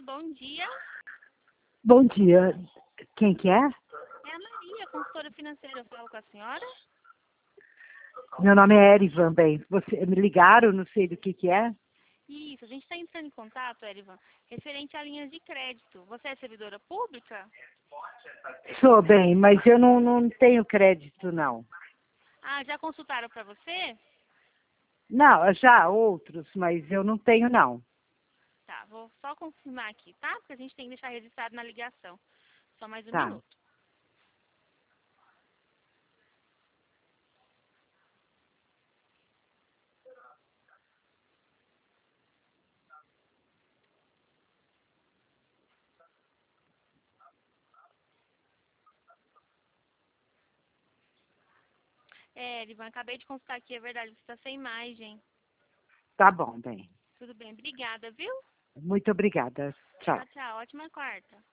bom dia. Bom dia. Quem que é? É a Maria, consultora financeira. Eu falo com a senhora? Meu nome é Erivan, bem. Você me ligaram, não sei do que é. Isso, a gente está entrando em contato, Erivan, referente a linhas de crédito. Você é servidora pública? Sou bem, mas eu não tenho crédito, não. Ah, já consultaram para você? Não, já outros, mas eu não tenho, não. Tá, vou só confirmar aqui, tá? Porque a gente tem que deixar registrado na ligação. Só mais um Tá. minuto. É, Erivan, acabei de consultar aqui, é verdade, você está sem imagem. Tá bom, bem. Tudo bem, obrigada, viu? Muito obrigada. Tchau. Tchau, tchau. Ótima quarta.